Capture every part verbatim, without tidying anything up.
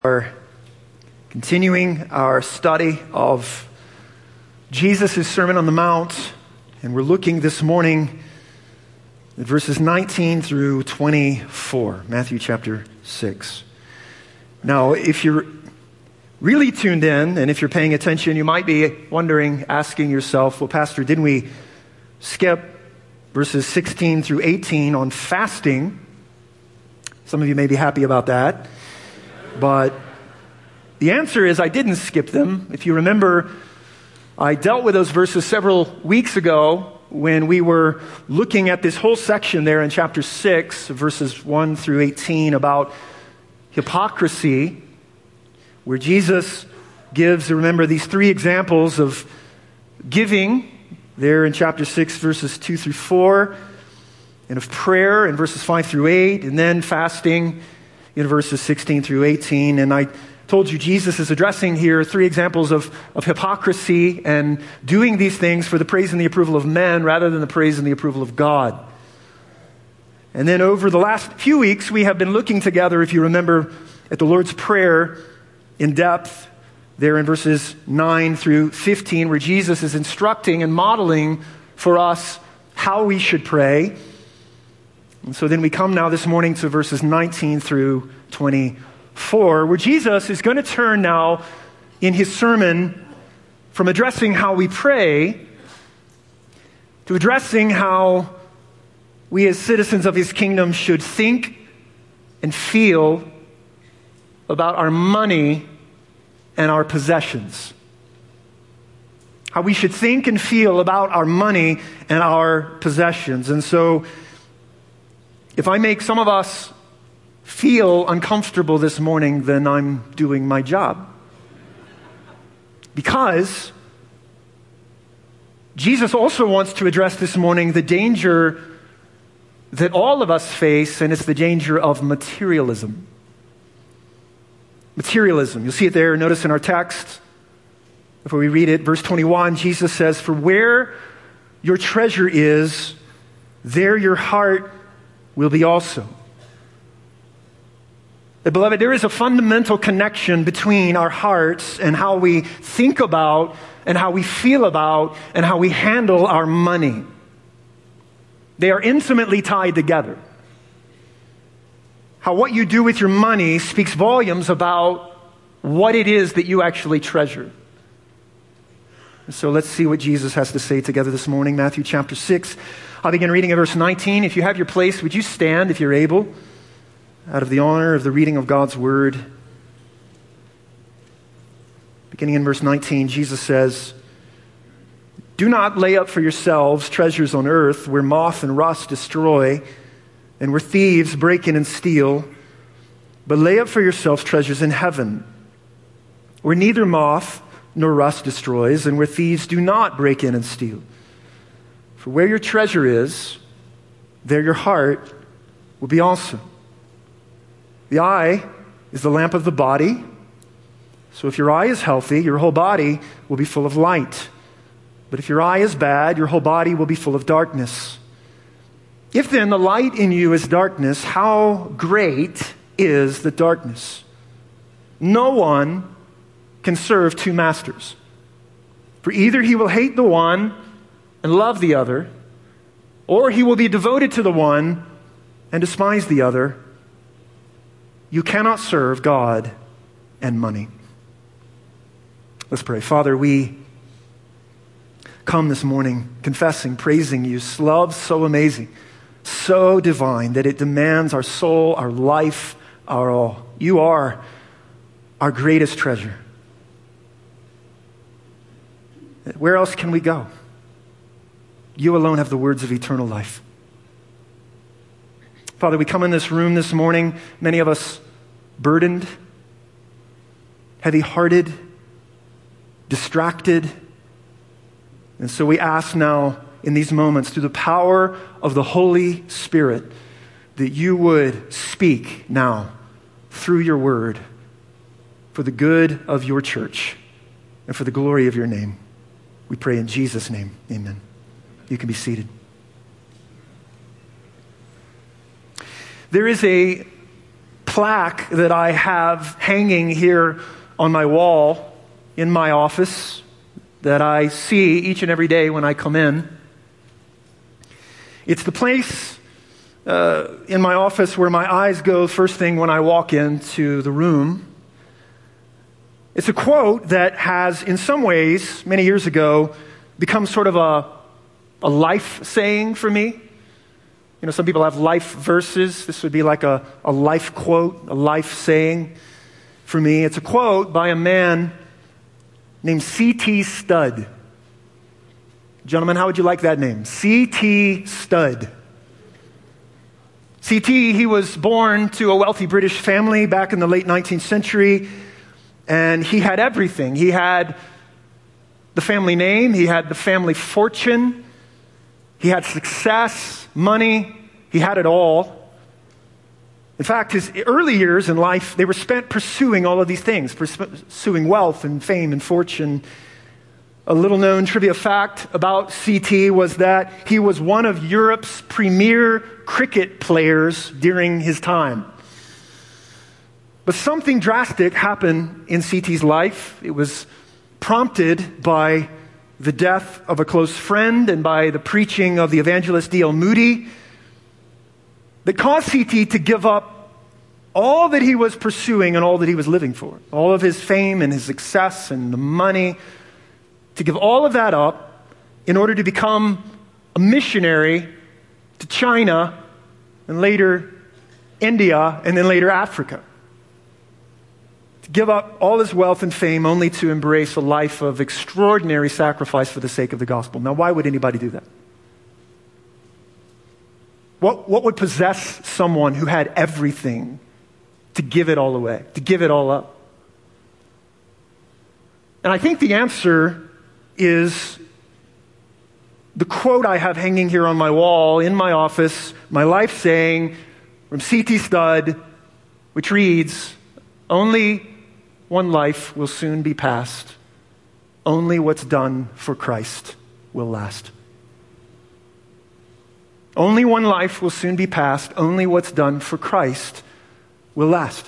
are continuing our study of Jesus' Sermon on the Mount, and we're looking this morning at verses nineteen through twenty-four, Matthew chapter six. Now, if you're really tuned in, and if you're paying attention, you might be wondering, asking yourself, well, Pastor, didn't we skip verses sixteen through eighteen on fasting? Some of you may be happy about that. But the answer is I didn't skip them. If you remember, I dealt with those verses several weeks ago when we were looking at this whole section there in chapter six, verses one through eighteen, about hypocrisy, where Jesus gives, remember, these three examples of giving there in chapter six, verses two through four, and of prayer in verses five through eight, and then fasting in verses sixteen through eighteen. And I told you Jesus is addressing here three examples of, of hypocrisy and doing these things for the praise and the approval of men rather than the praise and the approval of God. And then over the last few weeks, we have been looking together, if you remember, at the Lord's Prayer in depth there in verses nine through fifteen, where Jesus is instructing and modeling for us how we should pray. And so then we come now this morning to verses nineteen through twenty-four, where Jesus is going to turn now in his sermon from addressing how we pray to addressing how we as citizens of his kingdom should think and feel about our money and our possessions. How we should think and feel about our money and our possessions. And so if I make some of us feel uncomfortable this morning, then I'm doing my job. Because Jesus also wants to address this morning the danger that all of us face, and it's the danger of materialism. Materialism. You'll see it there. Notice in our text, before we read it, verse twenty-one, Jesus says, "For where your treasure is, there your heart will be also." But beloved, there is a fundamental connection between our hearts and how we think about and how we feel about and how we handle our money. They are intimately tied together. How what you do with your money speaks volumes about what it is that you actually treasure. And so let's see what Jesus has to say together this morning. Matthew chapter six. I'll begin reading at verse nineteen. If you have your place, would you stand if you're able, out of the honor of the reading of God's word. Beginning in verse nineteen, Jesus says, "Do not lay up for yourselves treasures on earth where moth and rust destroy and where thieves break in and steal, but lay up for yourselves treasures in heaven where neither moth nor rust destroys and where thieves do not break in and steal. For where your treasure is, there your heart will be also. The eye is the lamp of the body. So if your eye is healthy, your whole body will be full of light. But if your eye is bad, your whole body will be full of darkness. If then the light in you is darkness, how great is the darkness? No one can serve two masters. For either he will hate the one and love the other, or he will be devoted to the one and despise the other. You cannot serve God and money." Let's pray. Father, we come this morning confessing, praising you. Love so amazing, so divine that it demands our soul, our life, our all. You are our greatest treasure. Where else can we go? You alone have the words of eternal life. Father, we come in this room this morning, many of us burdened, heavy-hearted, distracted. And so we ask now in these moments, through the power of the Holy Spirit, that you would speak now through your word for the good of your church and for the glory of your name. We pray in Jesus' name. Amen. You can be seated. There is a plaque that I have hanging here on my wall in my office that I see each and every day when I come in. It's the place uh, in my office where my eyes go first thing when I walk into the room. It's a quote that has, in some ways, many years ago, become sort of a, a life saying for me. You know, some people have life verses. This would be like a, a life quote, a life saying for me. It's a quote by a man named C T Studd. Gentlemen, how would you like that name? C T Studd. C T, he was born to a wealthy British family back in the late nineteenth century, and he had everything. He had the family name, he had the family fortune, he had success, money, he had it all. In fact, his early years in life, they were spent pursuing all of these things, pursuing wealth and fame and fortune. A little known trivia fact about C T was that he was one of Europe's premier cricket players during his time. But something drastic happened in C T's life. It was prompted by the death of a close friend and by the preaching of the evangelist D L Moody that caused C T to give up all that he was pursuing and all that he was living for, all of his fame and his success and the money, to give all of that up in order to become a missionary to China and later India and then later Africa. To give up all his wealth and fame only to embrace a life of extraordinary sacrifice for the sake of the gospel. Now, why would anybody do that? What, what would possess someone who had everything to give it all away, to give it all up? And I think the answer is the quote I have hanging here on my wall in my office, my life saying from C T Studd, which reads, "Only one life will soon be past. Only what's done for Christ will last." Only one life will soon be past. Only what's done for Christ will last.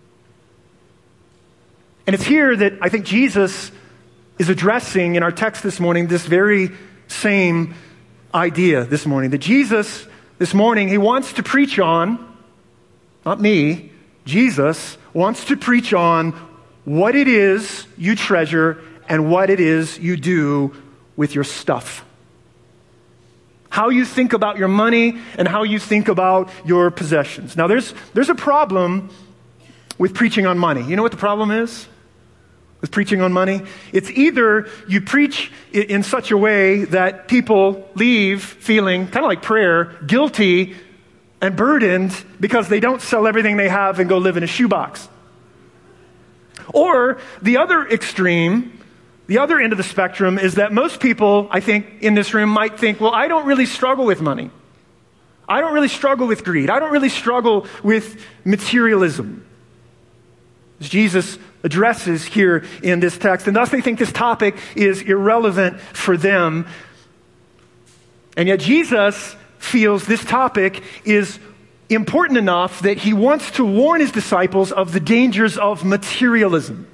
And it's here that I think Jesus is addressing in our text this morning this very same idea this morning. That Jesus, this morning, he wants to preach on, not me, Jesus wants to preach on what it is you treasure and what it is you do with your stuff. How you think about your money and how you think about your possessions. Now, there's, there's a problem with preaching on money. You know what the problem is with preaching on money? It's either you preach in such a way that people leave feeling, kind of like prayer, guilty and burdened because they don't sell everything they have and go live in a shoebox. Or the other extreme, the other end of the spectrum, is that most people, I think, in this room might think, well, I don't really struggle with money. I don't really struggle with greed. I don't really struggle with materialism. As Jesus addresses here in this text, and thus they think this topic is irrelevant for them. And yet Jesus feels this topic is important enough that he wants to warn his disciples of the dangers of materialism.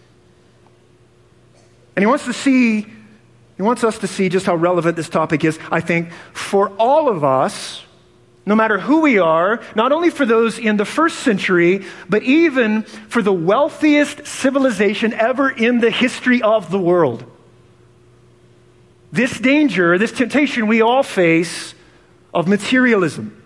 And he wants to see, he wants us to see just how relevant this topic is, I think, for all of us, no matter who we are, not only for those in the first century, but even for the wealthiest civilization ever in the history of the world. This danger, this temptation we all face of materialism.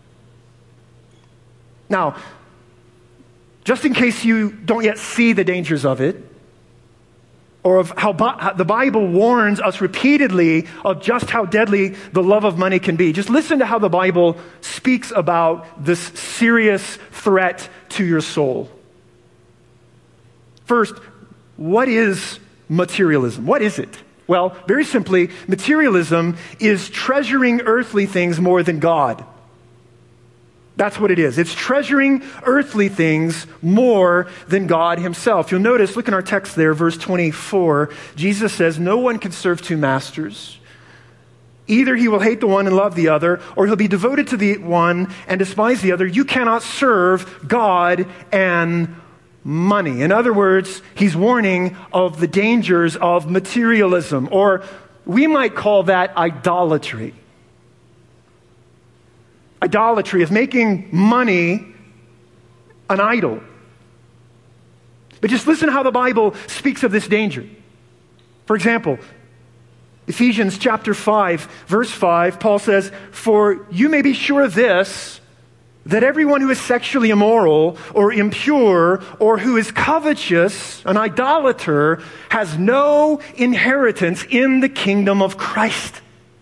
Now, just in case you don't yet see the dangers of it, or of how, how the Bible warns us repeatedly of just how deadly the love of money can be. Just listen to how the Bible speaks about this serious threat to your soul. First, what is materialism? What is it? Well, very simply, materialism is treasuring earthly things more than God. That's what it is. It's treasuring earthly things more than God himself. You'll notice, look in our text there, verse twenty-four, Jesus says, "No one can serve two masters. Either he will hate the one and love the other, or he'll be devoted to the one and despise the other. You cannot serve God and money. In other words, he's warning of the dangers of materialism, or we might call that idolatry. Idolatry is making money an idol. But just listen how the Bible speaks of this danger. For example, Ephesians chapter five, verse five, Paul says, "For you may be sure of this, that everyone who is sexually immoral or impure or who is covetous, an idolater, has no inheritance in the kingdom of Christ."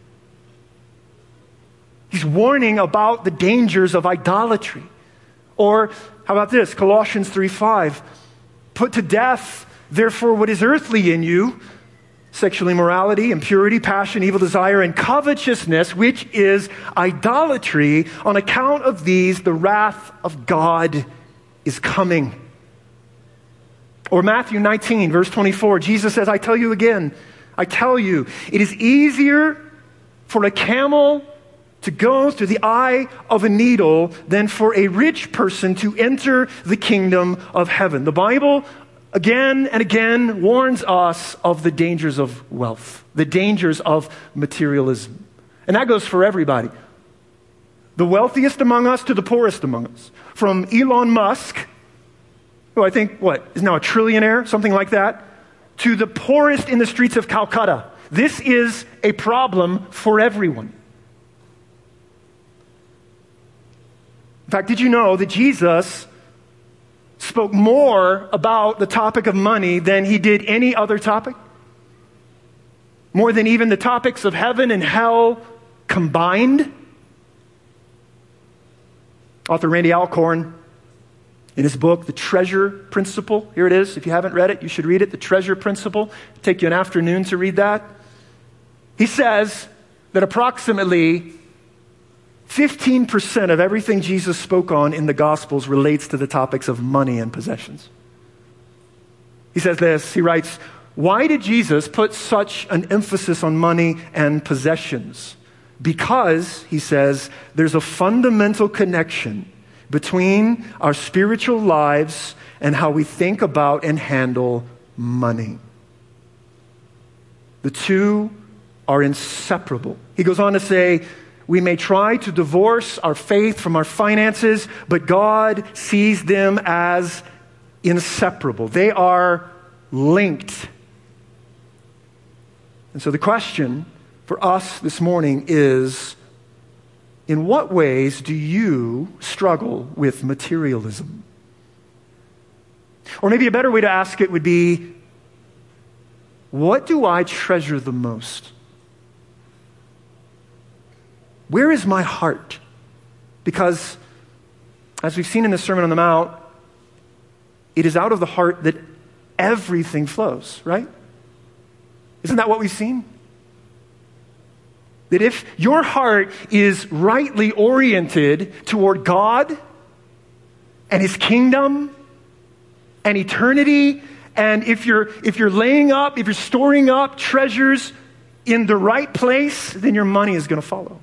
He's warning about the dangers of idolatry. Or how about this? Colossians three five, "Put to death, therefore, what is earthly in you, sexual immorality, impurity, passion, evil desire, and covetousness, which is idolatry. On account of these, the wrath of God is coming." Or Matthew nineteen, verse twenty-four, Jesus says, "I tell you again, I tell you, it is easier for a camel to go through the eye of a needle than for a rich person to enter the kingdom of heaven." The Bible again and again warns us of the dangers of wealth, the dangers of materialism. And that goes for everybody. The wealthiest among us to the poorest among us. From Elon Musk, who I think, what, is now a trillionaire, something like that, to the poorest in the streets of Calcutta. This is a problem for everyone. In fact, did you know that Jesus spoke more about the topic of money than he did any other topic? More than even the topics of heaven and hell combined? Author Randy Alcorn, in his book, The Treasure Principle, here it is. If you haven't read it, you should read it. The Treasure Principle. It'll take you an afternoon to read that. He says that approximately fifteen percent of everything Jesus spoke on in the Gospels relates to the topics of money and possessions. He says this, he writes, "Why did Jesus put such an emphasis on money and possessions? Because," he says, "there's a fundamental connection between our spiritual lives and how we think about and handle money. The two are inseparable." He goes on to say, "We may try to divorce our faith from our finances, but God sees them as inseparable. They are linked." And so the question for us this morning is, in what ways do you struggle with materialism? Or maybe a better way to ask it would be, what do I treasure the most? Where is my heart? Because, as we've seen in the Sermon on the Mount, it is out of the heart that everything flows, right? Isn't that what we've seen? That if your heart is rightly oriented toward God and His kingdom and eternity, and if you're, if you're laying up, if you're storing up treasures in the right place, then your money is going to follow.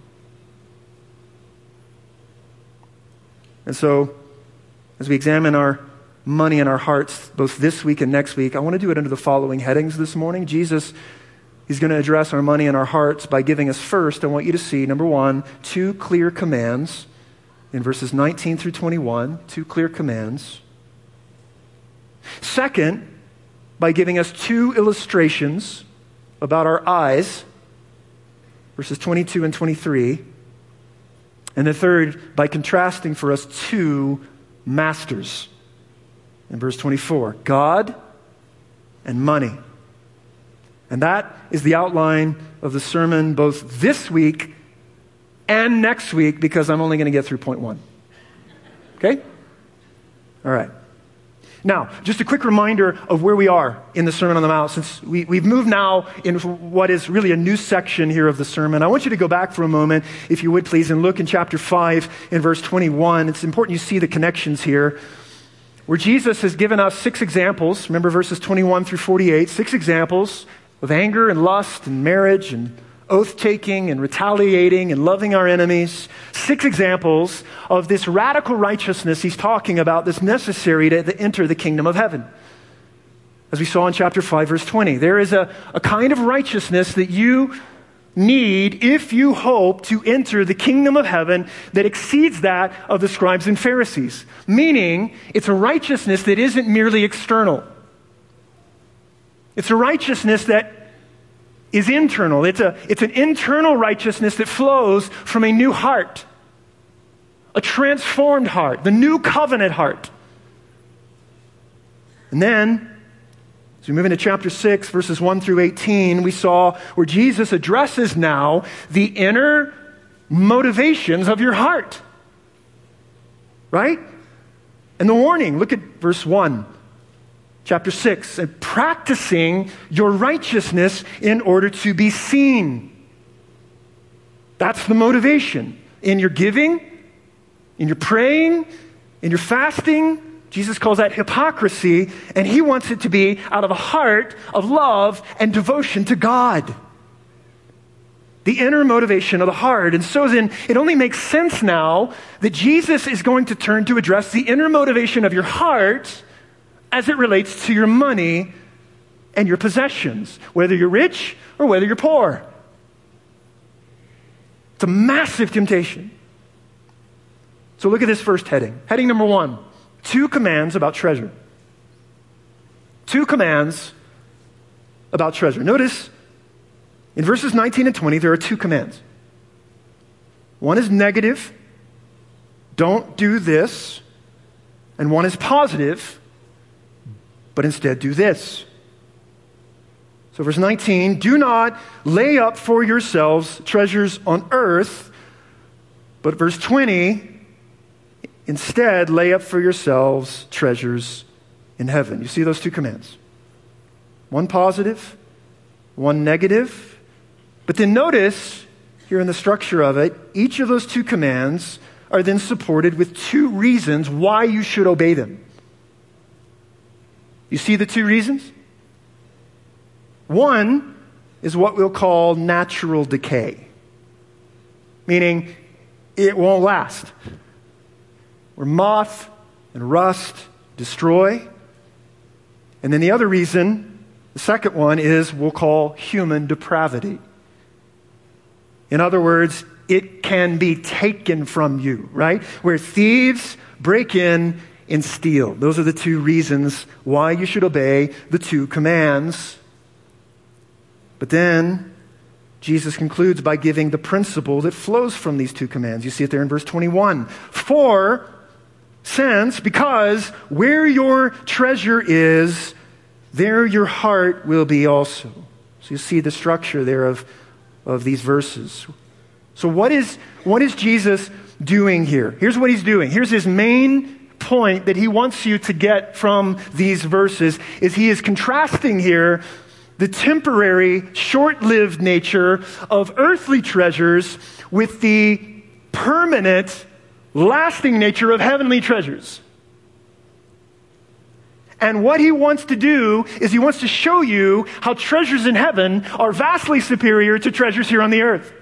And so, as we examine our money and our hearts, both this week and next week, I want to do it under the following headings this morning. Jesus, He's going to address our money and our hearts by giving us first, I want you to see, number one, two clear commands in verses nineteen through twenty-one, two clear commands. Second, by giving us two illustrations about our eyes, verses twenty-two and twenty-three. And the third, by contrasting for us two masters. In verse twenty-four, God and money. And that is the outline of the sermon both this week and next week, because I'm only going to get through point one. Okay? All right. Now, just a quick reminder of where we are in the Sermon on the Mount, since we, we've moved now into what is really a new section here of the sermon. I want you to go back for a moment, if you would please, and look in chapter five in verse twenty-one. It's important you see the connections here, where Jesus has given us six examples. Remember verses twenty-one through forty-eight, six examples of anger and lust and marriage and oath-taking and retaliating and loving our enemies. Six examples of this radical righteousness he's talking about that's necessary to, to enter the kingdom of heaven. As we saw in chapter five, verse twenty, there is a, a kind of righteousness that you need if you hope to enter the kingdom of heaven that exceeds that of the scribes and Pharisees. Meaning, it's a righteousness that isn't merely external. It's a righteousness that is internal. It's a, it's an internal righteousness that flows from a new heart, a transformed heart, the new covenant heart. And then, as we move into chapter six, verses one through eighteen, we saw where Jesus addresses now the inner motivations of your heart. Right? And the warning, look at verse one, chapter six, and practicing your righteousness in order to be seen. That's the motivation. In your giving, in your praying, in your fasting, Jesus calls that hypocrisy, and he wants it to be out of a heart of love and devotion to God. The inner motivation of the heart. And so then it only makes sense now that Jesus is going to turn to address the inner motivation of your heart as it relates to your money and your possessions, whether you're rich or whether you're poor. It's a massive temptation. So look at this first heading. Heading number one. Two commands about treasure. Two commands about treasure. Notice in verses nineteen and twenty, there are two commands. One is negative, don't do this, and one is positive, but instead do this. So verse nineteen, do not lay up for yourselves treasures on earth, but verse twenty, instead, lay up for yourselves treasures in heaven. You see those two commands. One positive, one negative. But then notice, here in the structure of it, each of those two commands are then supported with two reasons why you should obey them. You see the two reasons? One is what we'll call natural decay, meaning it won't last. Where moth and rust destroy. And then the other reason, the second one, is we'll call human depravity. In other words, it can be taken from you, right? Where thieves break in and steal. Those are the two reasons why you should obey the two commands. But then Jesus concludes by giving the principle that flows from these two commands. You see it there in verse twenty-one. For Since, because where your treasure is, there your heart will be also. So you see the structure there of, of these verses. So what is, what is Jesus doing here? Here's what he's doing. Here's his main point that he wants you to get from these verses, is he is contrasting here the temporary, short-lived nature of earthly treasures with the permanent, lasting nature of heavenly treasures. And what he wants to do is he wants to show you how treasures in heaven are vastly superior to treasures here on the earth.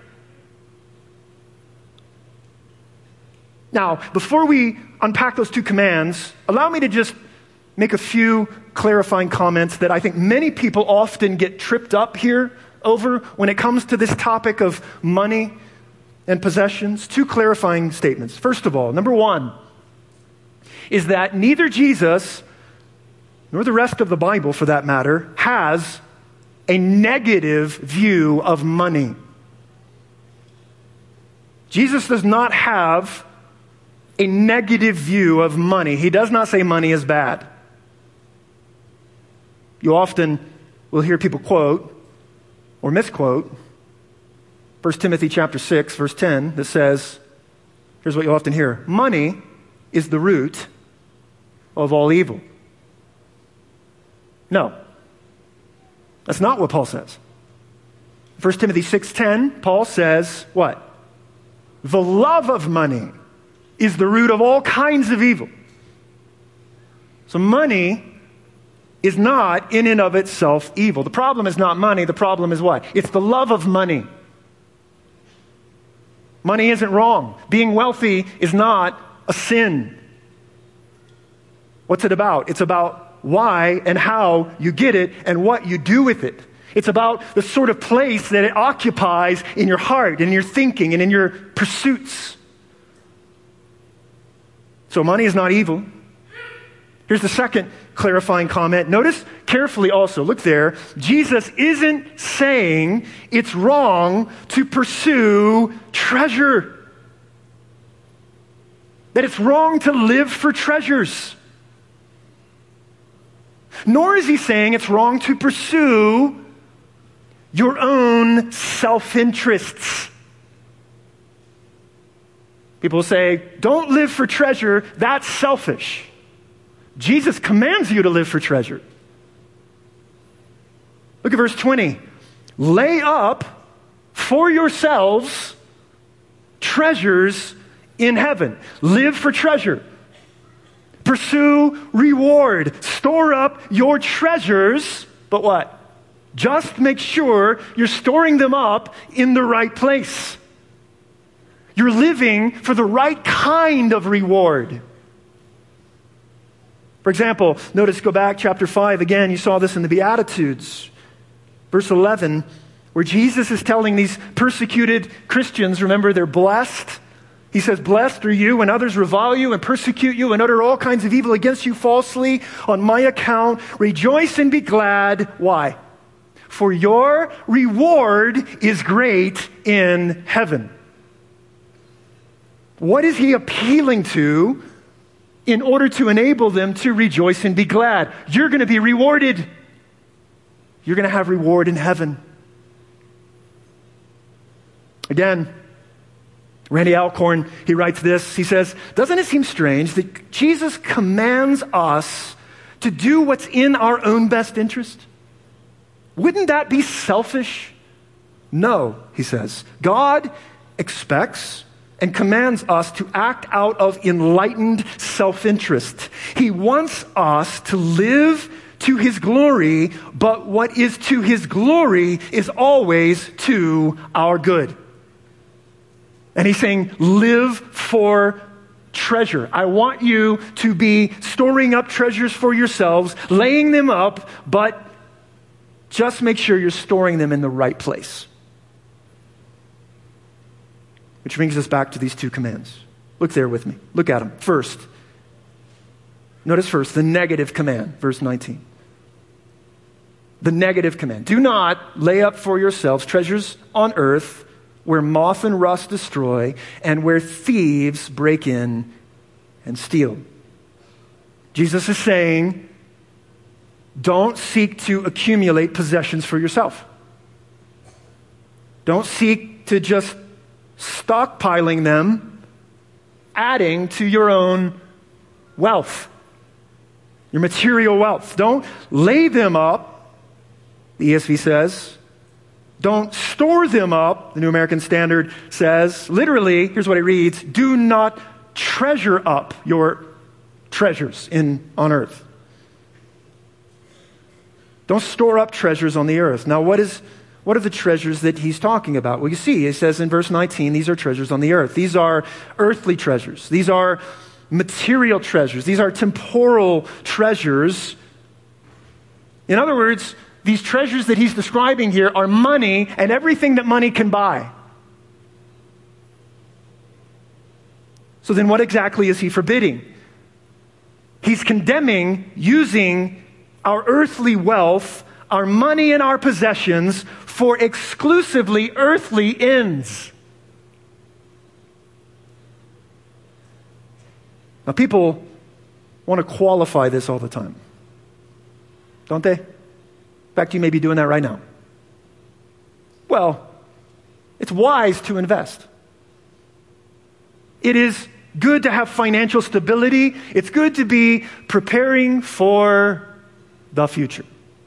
Now, before we unpack those two commands, allow me to just make a few clarifying comments that I think many people often get tripped up here over when it comes to this topic of money and possessions. Two clarifying statements. First of all, number one is that neither Jesus nor the rest of the Bible, for that matter, has a negative view of money. Jesus does not have a negative view of money. He does not say money is bad. You often will hear people quote or misquote First Timothy chapter six, verse ten, that says, here's what you'll often hear: money is the root of all evil. No, that's not what Paul says. First Timothy six ten, Paul says, what? The love of money is the root of all kinds of evil. So money is not in and of itself evil. The problem is not money. The problem is what? It's the love of money. Money isn't wrong. Being wealthy is not a sin. What's it about? It's about why and how you get it and what you do with it. It's about the sort of place that it occupies in your heart, in your thinking, and in your pursuits. So money is not evil. Here's the second clarifying comment. Notice carefully also, look there, Jesus isn't saying it's wrong to pursue treasure. That it's wrong to live for treasures. Nor is he saying it's wrong to pursue your own self-interests. People say, don't live for treasure, that's selfish. Jesus commands you to live for treasure. Look at verse twenty. Lay up for yourselves treasures in heaven. Live for treasure. Pursue reward. Store up your treasures. But what? Just make sure you're storing them up in the right place. You're living for the right kind of reward. For example, notice, go back, chapter five. Again, you saw this in the Beatitudes. Verse eleven, where Jesus is telling these persecuted Christians, remember, they're blessed. He says, blessed are you when others revile you and persecute you and utter all kinds of evil against you falsely on my account. Rejoice and be glad. Why? For your reward is great in heaven. What is he appealing to in order to enable them to rejoice and be glad? You're going to be rewarded. You're going to have reward in heaven. Again, Randy Alcorn, he writes this. He says, doesn't it seem strange that Jesus commands us to do what's in our own best interest? Wouldn't that be selfish? No, he says. God expects and commands us to act out of enlightened self-interest. He wants us to live to his glory, but what is to his glory is always to our good. And he's saying, live for treasure. I want you to be storing up treasures for yourselves, laying them up, but just make sure you're storing them in the right place. Which brings us back to these two commands. Look there with me. Look at them. First, notice first the negative command, verse nineteen. The negative command. Do not lay up for yourselves treasures on earth where moth and rust destroy and where thieves break in and steal. Jesus is saying, don't seek to accumulate possessions for yourself. Don't seek to just stockpiling them, adding to your own wealth, your material wealth. Don't lay them up, the E S V says. Don't store them up, the New American Standard says. Literally, here's what it reads, do not treasure up your treasures in on earth. Don't store up treasures on the earth. Now, what is what are the treasures that he's talking about? Well, you see, it says in verse nineteen, these are treasures on the earth. These are earthly treasures. These are material treasures. These are temporal treasures. In other words, these treasures that he's describing here are money and everything that money can buy. So then what exactly is he forbidding? He's condemning using our earthly wealth, our money and our possessions for exclusively earthly ends. Now people want to qualify this all the time, don't they? In fact, you may be doing that right now. Well, it's wise to invest. It is good to have financial stability. It's good to be preparing for the future.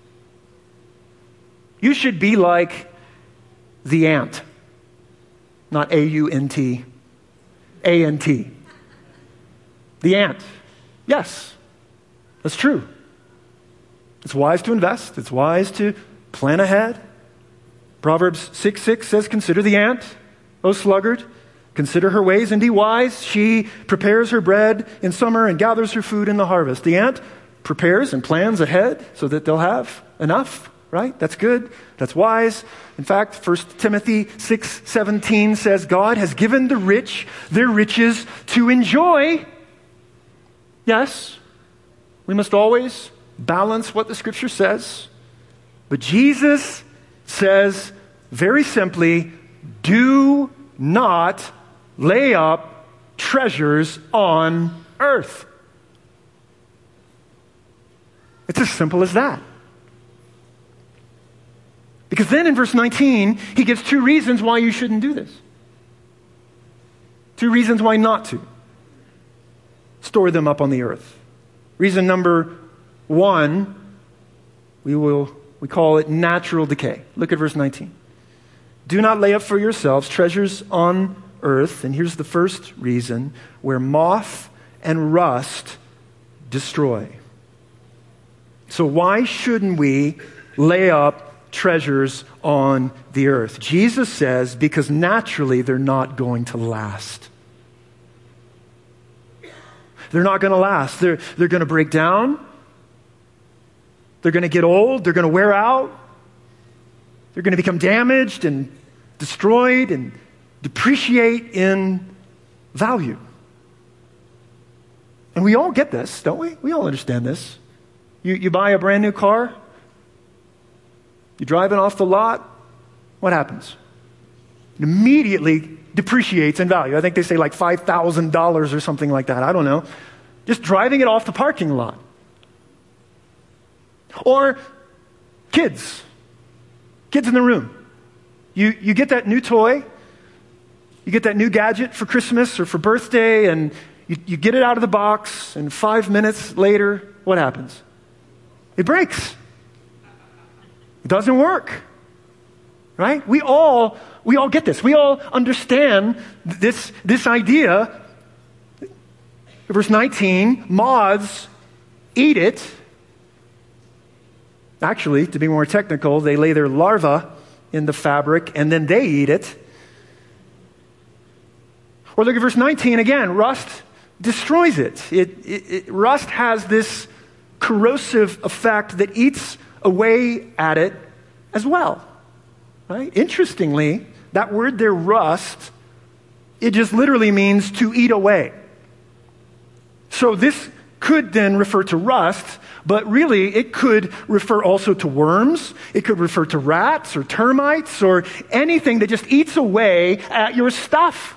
You should be like the ant. Not A U N T, A N T. The ant. Yes, that's true. It's wise to invest. It's wise to plan ahead. Proverbs six six says, consider the ant, O sluggard. Consider her ways and be wise. She prepares her bread in summer and gathers her food in the harvest. The ant prepares and plans ahead so that they'll have enough, right? That's good. That's wise. In fact, First Timothy six seventeen says, God has given the rich their riches to enjoy. Yes, we must always balance what the Scripture says. But Jesus says very simply, do not lay up treasures on earth. It's as simple as that. Because then in verse nineteen, he gives two reasons why you shouldn't do this. Two reasons why not to store them up on the earth. Reason number one, we will we call it natural decay. Look at verse nineteen. Do not lay up for yourselves treasures on earth, and here's the first reason, where moth and rust destroy. So why shouldn't we lay up treasures on the earth? Jesus says, because naturally they're not going to last. They're not going to last. They're, they're going to break down. They're going to get old. They're going to wear out. They're going to become damaged and destroyed and depreciate in value. And we all get this, don't we? We all understand this. You, you buy a brand new car. You drive it off the lot. What happens? It immediately depreciates in value. I think they say like five thousand dollars or something like that. I don't know. Just driving it off the parking lot. Or kids. Kids in the room. You, you get that new toy. You get that new gadget for Christmas or for birthday, and you, you get it out of the box, and five minutes later, what happens? It breaks. It doesn't work. Right? We all we all get this. We all understand this, this idea. Verse nineteen, moths eat it. Actually, to be more technical, they lay their larvae in the fabric and then they eat it. Or look at verse nineteen again. Rust destroys it. It, it, it. Rust has this corrosive effect that eats away at it as well. Right? Interestingly, that word there, rust, it just literally means to eat away. So this could then refer to rust, but really it could refer also to worms. It could refer to rats or termites or anything that just eats away at your stuff.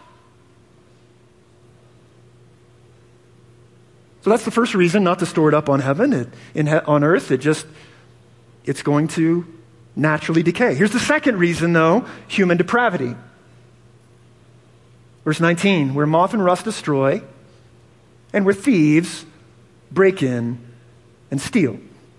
So that's the first reason not to store it up on heaven, it, in he, on earth. It just, it's going to naturally decay. Here's the second reason, though, human depravity. Verse nineteen, where moth and rust destroy, and where thieves break in and steal.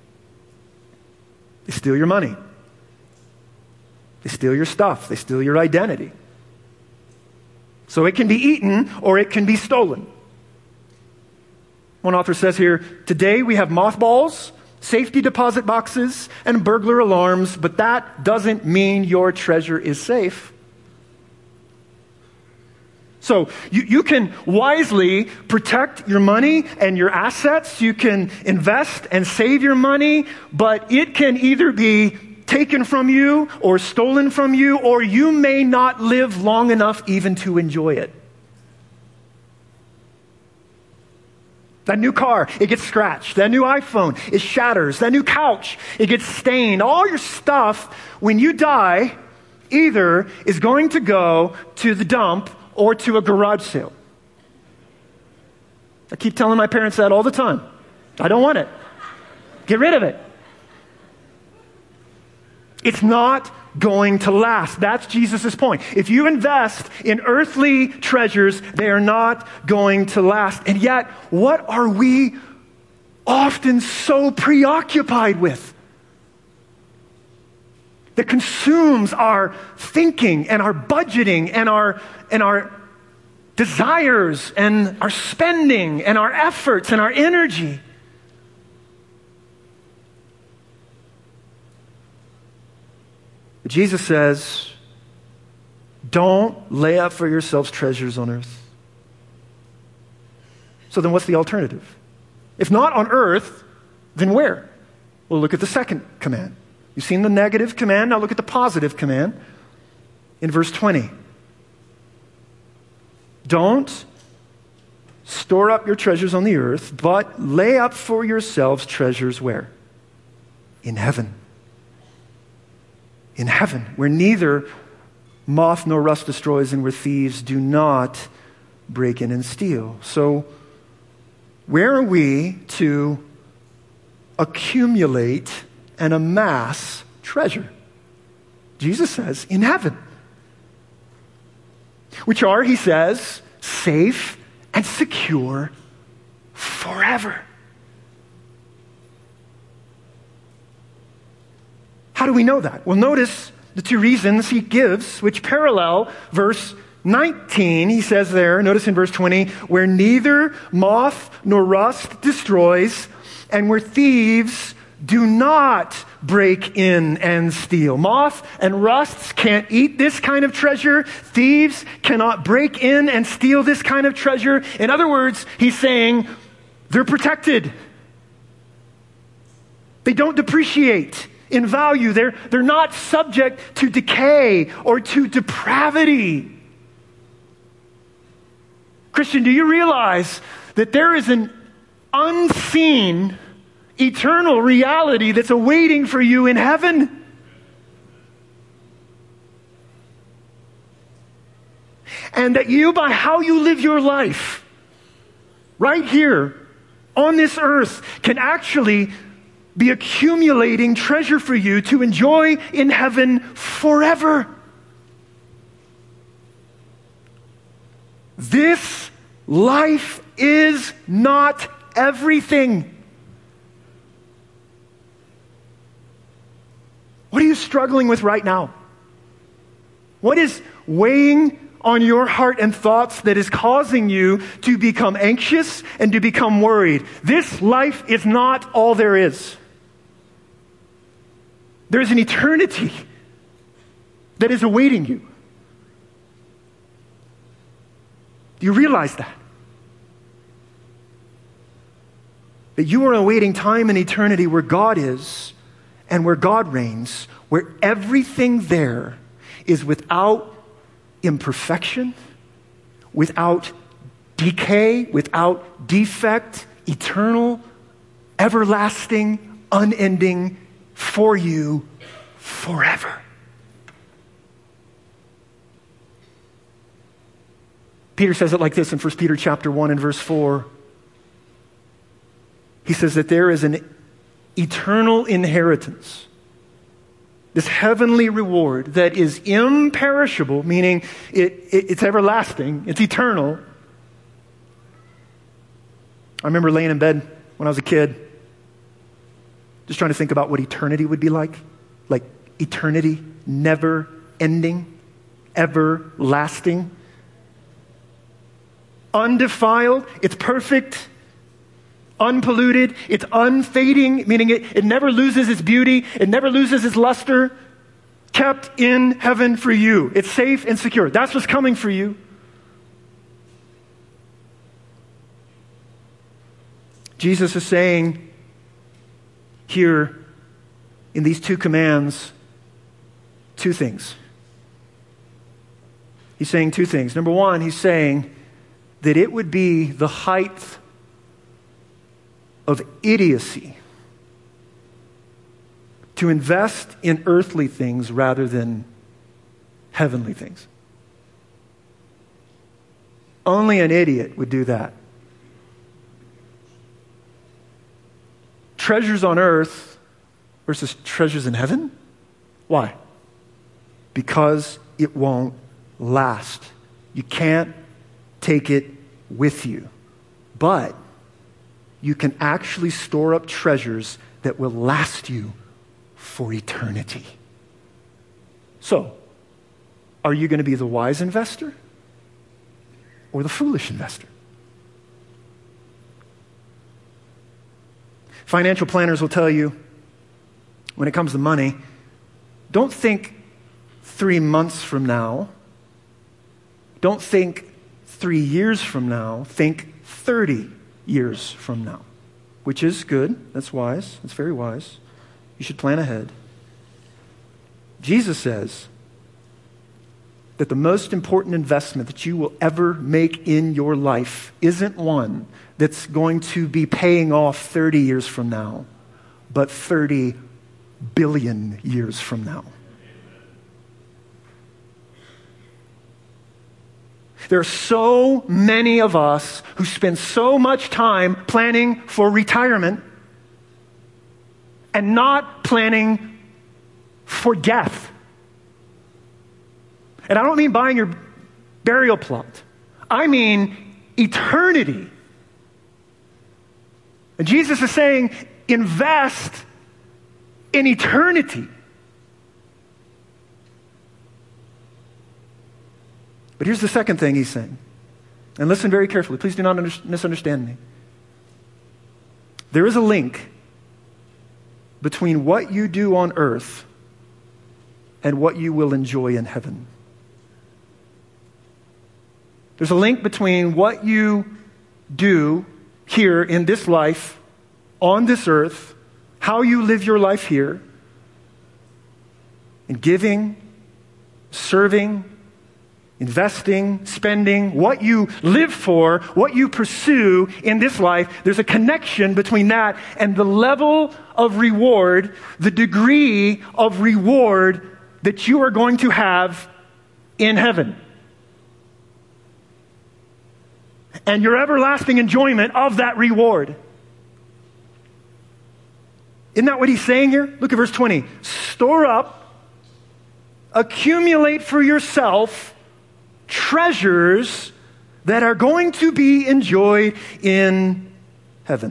They steal your money. They steal your stuff. They steal your identity. So it can be eaten or it can be stolen. One author says here, today we have mothballs, safety deposit boxes, and burglar alarms, but that doesn't mean your treasure is safe. So you, you can wisely protect your money and your assets. You can invest and save your money, but it can either be taken from you or stolen from you, or you may not live long enough even to enjoy it. That new car, it gets scratched. That new iPhone, it shatters. That new couch, it gets stained. All your stuff, when you die, either is going to go to the dump or to a garage sale. I keep telling my parents that all the time. I don't want it. Get rid of it. It's not going to last. That's Jesus' point. If you invest in earthly treasures, they are not going to last. And yet, what are we often so preoccupied with? That consumes our thinking and our budgeting and our and our desires and our spending and our efforts and our energy. Jesus says, Don't lay up for yourselves treasures on earth. So then what's the alternative? If not on earth, then where? Well, look at the second command. You've seen the negative command, now look at the positive command in verse twenty. Don't store up your treasures on the earth, but lay up for yourselves treasures where? In heaven. In heaven, where neither moth nor rust destroys and where thieves do not break in and steal. So, where are we to accumulate and amass treasure? Jesus says, in heaven. Which are, he says, safe and secure forever. How do we know that? Well, notice the two reasons he gives, which parallel verse nineteen. He says there, notice in verse twenty, where neither moth nor rust destroys, and where thieves do not break in and steal. Moth and rusts can't eat this kind of treasure. Thieves cannot break in and steal this kind of treasure. In other words, he's saying they're protected. They don't depreciate in value. They're, they're not subject to decay or to depravity. Christian, do you realize that there is an unseen eternal reality that's awaiting for you in heaven? And that you, by how you live your life, right here on this earth, can actually be accumulating treasure for you to enjoy in heaven forever. This life is not everything. What are you struggling with right now? What is weighing on your heart and thoughts that is causing you to become anxious and to become worried? This life is not all there is. There's an eternity that is awaiting you. Do you realize that? That you are awaiting time and eternity where God is and where God reigns, where everything there is without imperfection, without decay, without defect, eternal, everlasting, unending, for you forever. Peter says it like this in First Peter chapter one and verse four. He says that there is an eternal inheritance, this heavenly reward that is imperishable, meaning it, it, it's everlasting, it's eternal. I remember laying in bed when I was a kid, just trying to think about what eternity would be like. Like eternity, never ending, everlasting, undefiled, it's perfect, unpolluted, it's unfading, meaning it, it never loses its beauty, it never loses its luster, kept in heaven for you. It's safe and secure. That's what's coming for you. Jesus is saying here in these two commands, two things. He's saying two things. Number one, he's saying that it would be the height of idiocy to invest in earthly things rather than heavenly things. Only an idiot would do that. Treasures on earth versus treasures in heaven? Why? Because it won't last. You can't take it with you. But you can actually store up treasures that will last you for eternity. So, are you going to be the wise investor or the foolish investor? Financial planners will tell you, when it comes to money, don't think three months from now Don't think three years from now. Think thirty years from now, which is good. That's wise. That's very wise. You should plan ahead. Jesus says that the most important investment that you will ever make in your life isn't one that's going to be paying off thirty years from now, but thirty billion years from now. There are so many of us who spend so much time planning for retirement and not planning for death. And I don't mean buying your burial plot. I mean eternity. And Jesus is saying, invest in eternity. But here's the second thing he's saying. And listen very carefully. Please do not under- misunderstand me. There is a link between what you do on earth and what you will enjoy in heaven. There's a link between what you do here in this life, on this earth, how you live your life here, in giving, serving, investing, spending, what you live for, what you pursue in this life. There's a connection between that and the level of reward, the degree of reward that you are going to have in heaven. And your everlasting enjoyment of that reward. Isn't that what he's saying here? Look at verse twenty. Store up, accumulate for yourself treasures that are going to be enjoyed in heaven.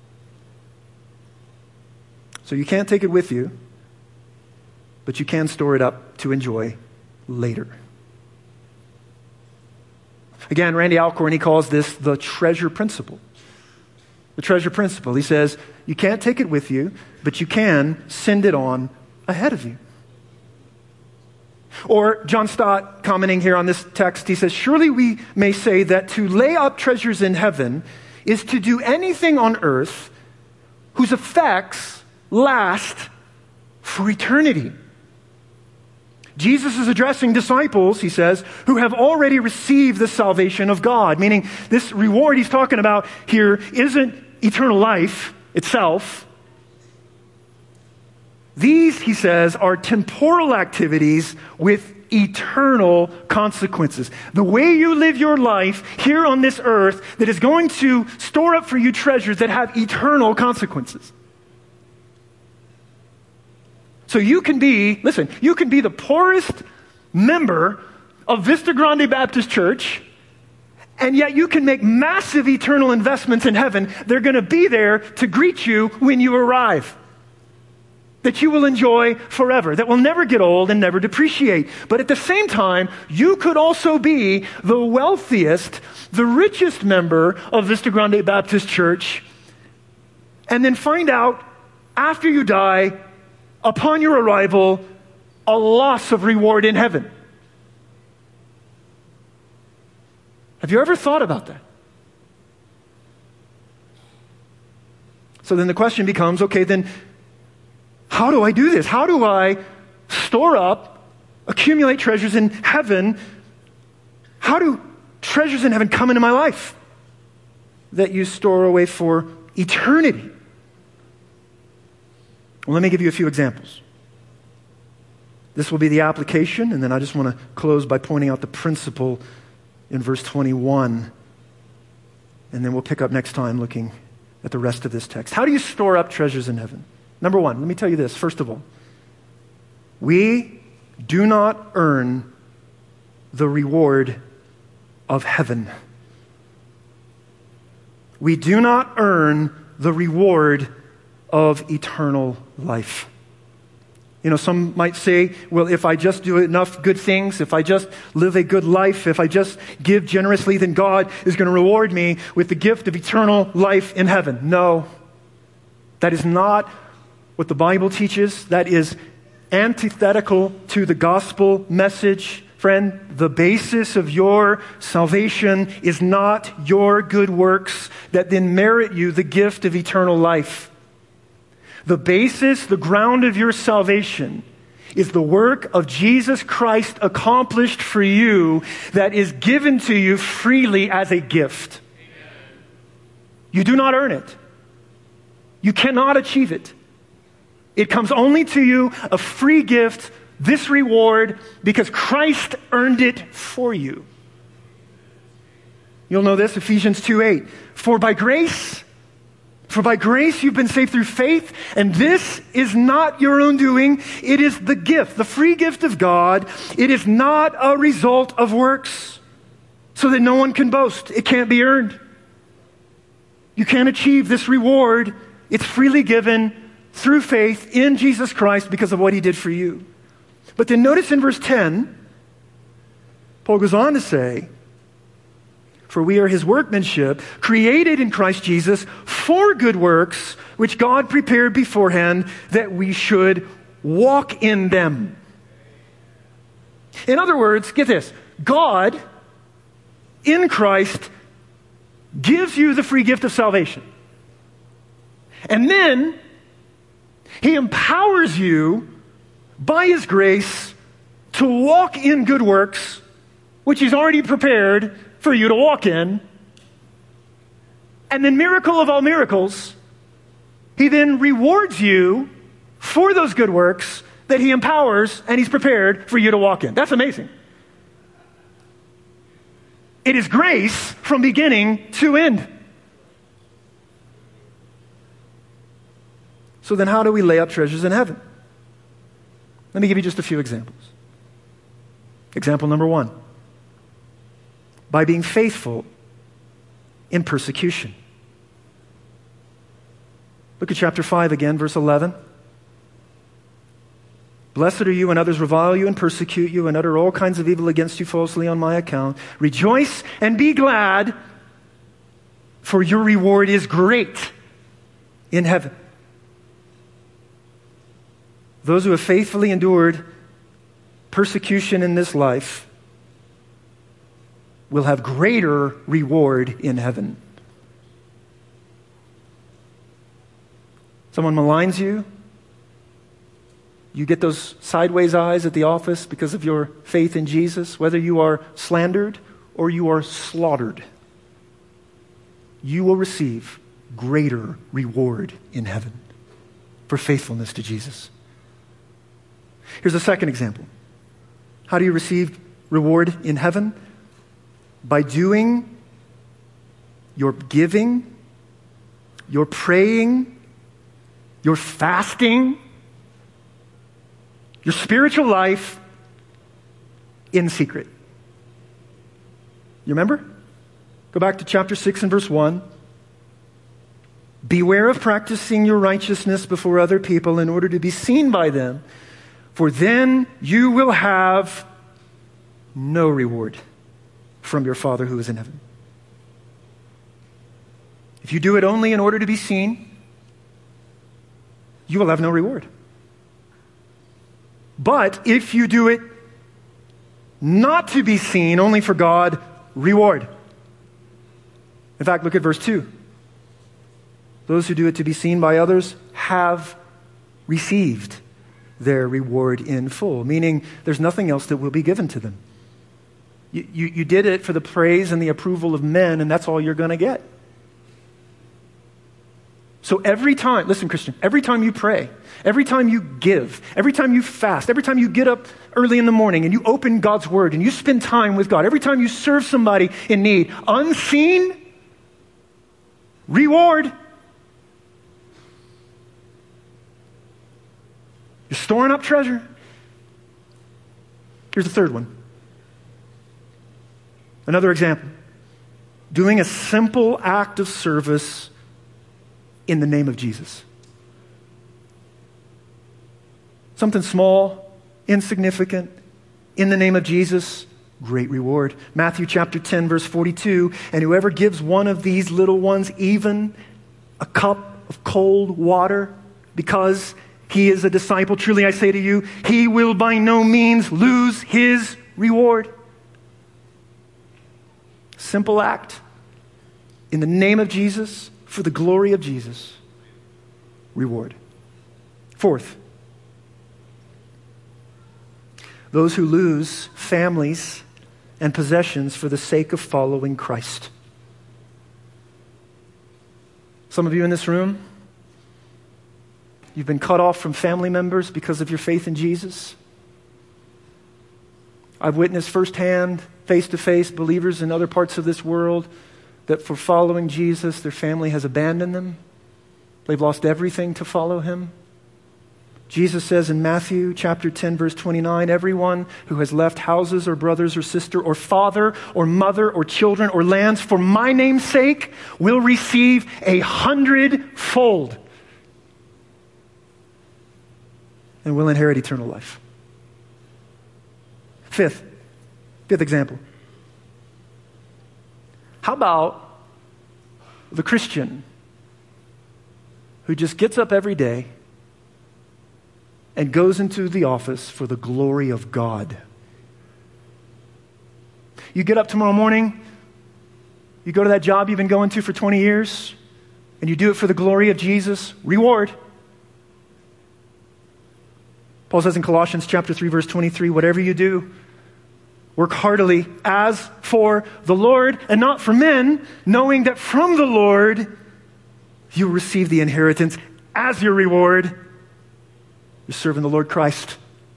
So you can't take it with you, but you can store it up to enjoy later. Again, Randy Alcorn, he calls this the treasure principle. The treasure principle. He says, you can't take it with you, but you can send it on ahead of you. Or John Stott, commenting here on this text, he says, surely we may say that to lay up treasures in heaven is to do anything on earth whose effects last for eternity. Jesus is addressing disciples, he says, who have already received the salvation of God, meaning this reward he's talking about here isn't eternal life itself. These, he says, are temporal activities with eternal consequences. The way you live your life here on this earth that is going to store up for you treasures that have eternal consequences. So you can be, listen, you can be the poorest member of Vista Grande Baptist Church, and yet you can make massive eternal investments in heaven. They're going to be there to greet you when you arrive. That you will enjoy forever, that will never get old and never depreciate. But at the same time, you could also be the wealthiest, the richest member of Vista Grande Baptist Church, and then find out after you die, upon your arrival, a loss of reward in heaven. Have you ever thought about that? So then the question becomes, okay, then how do I do this? How do I store up, accumulate treasures in heaven? How do treasures in heaven come into my life that you store away for eternity? Well, let me give you a few examples. This will be the application, and then I just want to close by pointing out the principle in verse twenty-one, and then we'll pick up next time looking at the rest of this text. How do you store up treasures in heaven? Number one, let me tell you this. First of all, we do not earn the reward of heaven. We do not earn the reward of eternal life. You know, some might say, well, if I just do enough good things, if I just live a good life, if I just give generously, then God is going to reward me with the gift of eternal life in heaven. No, that is not what the Bible teaches. That is antithetical to the gospel message Friend, the basis of your salvation is not your good works that then merit you the gift of eternal life. The basis, the ground of your salvation is the work of Jesus Christ accomplished for you that is given to you freely as a gift. You do not earn it. You cannot achieve it. It comes only to you, a free gift, this reward, because Christ earned it for you. You'll know this, Ephesians two eight. For by grace, for by grace you've been saved through faith, and this is not your own doing. It is the gift, the free gift of God. It is not a result of works, so that no one can boast. It can't be earned. You can't achieve this reward. It's freely given through faith in Jesus Christ because of what he did for you. But then notice in verse ten, Paul goes on to say, for we are his workmanship, created in Christ Jesus for good works, which God prepared beforehand that we should walk in them. In other words, get this, God in Christ gives you the free gift of salvation. And then he empowers you by his grace to walk in good works, which he's already prepared for you to walk in. And then, miracle of all miracles, he then rewards you for those good works that he empowers and he's prepared for you to walk in. That's amazing. It is grace from beginning to end. So then how do we lay up treasures in heaven? Let me give you just a few examples. Example number one. By being faithful in persecution. Look at chapter five again, verse eleven. Blessed are you when others revile you and persecute you and utter all kinds of evil against you falsely on my account. Rejoice and be glad, for your reward is great in heaven. Those who have faithfully endured persecution in this life will have greater reward in heaven. Someone maligns you. You get those sideways eyes at the office because of your faith in Jesus, whether you are slandered or you are slaughtered. You will receive greater reward in heaven for faithfulness to Jesus. Here's a second example. How do you receive reward in heaven? By doing your giving, your praying, your fasting, your spiritual life in secret. You remember? Go back to chapter six and verse one. Beware of practicing your righteousness before other people in order to be seen by them, for then you will have no reward from your Father who is in heaven. If you do it only in order to be seen, you will have no reward. But if you do it not to be seen, only for God, reward. In fact, look at verse two. Those who do it to be seen by others have received their reward in full, meaning there's nothing else that will be given to them. You, you, you did it for the praise and the approval of men, and that's all you're going to get. So every time, listen, Christian, every time you pray, every time you give, every time you fast, every time you get up early in the morning and you open God's Word and you spend time with God, every time you serve somebody in need, unseen, reward. You're storing up treasure. Here's the third one. Another example. Doing a simple act of service in the name of Jesus. Something small, insignificant, in the name of Jesus, great reward. Matthew chapter ten, verse forty-two, and whoever gives one of these little ones even a cup of cold water because he is a disciple, truly I say to you, he will by no means lose his reward. Simple act. In the name of Jesus, for the glory of Jesus, reward. Fourth, those who lose families and possessions for the sake of following Christ. Some of you in this room, you've been cut off from family members because of your faith in Jesus. I've witnessed firsthand, face-to-face, believers in other parts of this world that for following Jesus, their family has abandoned them. They've lost everything to follow him. Jesus says in Matthew chapter ten, verse twenty-nine, everyone who has left houses or brothers or sister or father or mother or children or lands for my name's sake will receive a hundredfold and will inherit eternal life. Fifth, fifth example. How about the Christian who just gets up every day and goes into the office for the glory of God? You get up tomorrow morning, you go to that job you've been going to for twenty years, and you do it for the glory of Jesus, reward. Paul says in Colossians chapter three, verse twenty-three, whatever you do, work heartily as for the Lord and not for men, knowing that from the Lord you will receive the inheritance as your reward. You're serving the Lord Christ.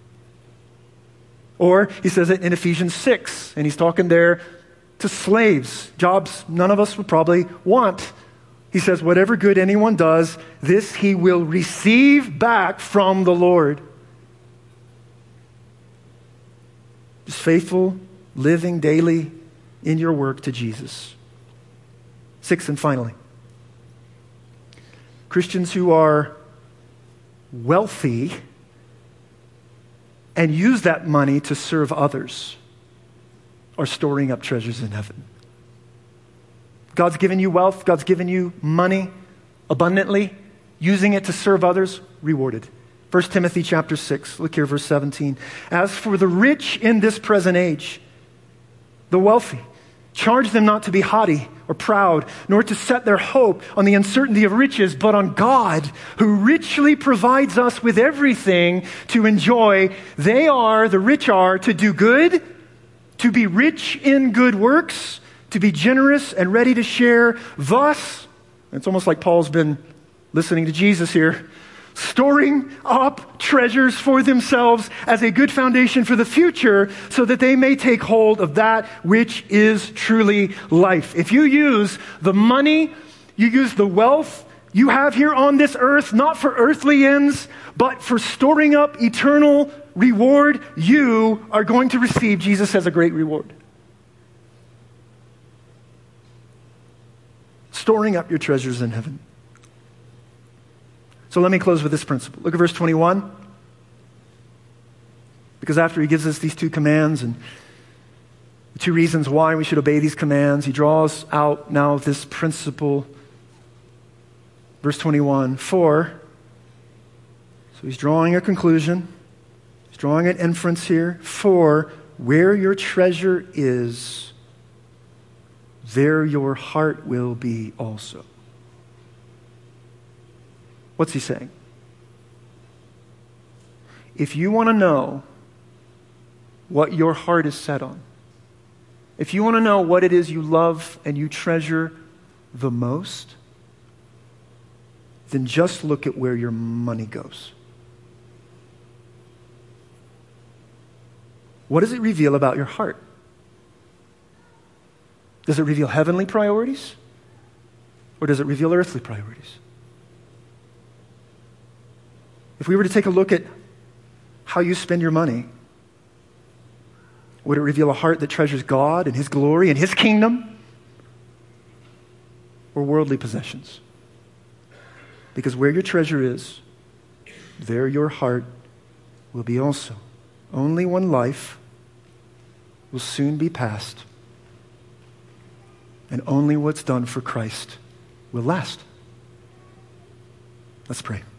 Or he says it in Ephesians six, and he's talking there to slaves, jobs none of us would probably want. He says, whatever good anyone does, this he will receive back from the Lord. Just faithful, living daily in your work to Jesus. Sixth and finally, Christians who are wealthy and use that money to serve others are storing up treasures in heaven. God's given you wealth, God's given you money abundantly, using it to serve others, rewarded. First Timothy chapter six, look here, verse seventeen. As for the rich in this present age, the wealthy, charge them not to be haughty or proud, nor to set their hope on the uncertainty of riches, but on God, who richly provides us with everything to enjoy. They are, the rich are, to do good, to be rich in good works, to be generous and ready to share. Thus, it's almost like Paul's been listening to Jesus here, storing up treasures for themselves as a good foundation for the future so that they may take hold of that which is truly life. If you use the money, you use the wealth you have here on this earth, not for earthly ends, but for storing up eternal reward, you are going to receive, Jesus says, a great reward. Storing up your treasures in heaven. So let me close with this principle. Look at verse twenty-one. Because after he gives us these two commands and the two reasons why we should obey these commands, he draws out now this principle. Verse twenty-one, for, so he's drawing a conclusion. He's drawing an inference here. For where your treasure is, there your heart will be also. What's he saying? If you want to know what your heart is set on, if you want to know what it is you love and you treasure the most, then just look at where your money goes. What does it reveal about your heart? Does it reveal heavenly priorities? Or does it reveal earthly priorities? If we were to take a look at how you spend your money, would it reveal a heart that treasures God and his glory and his kingdom? Or worldly possessions? Because where your treasure is, there your heart will be also. Only one life will soon be past, and only what's done for Christ will last. Let's pray.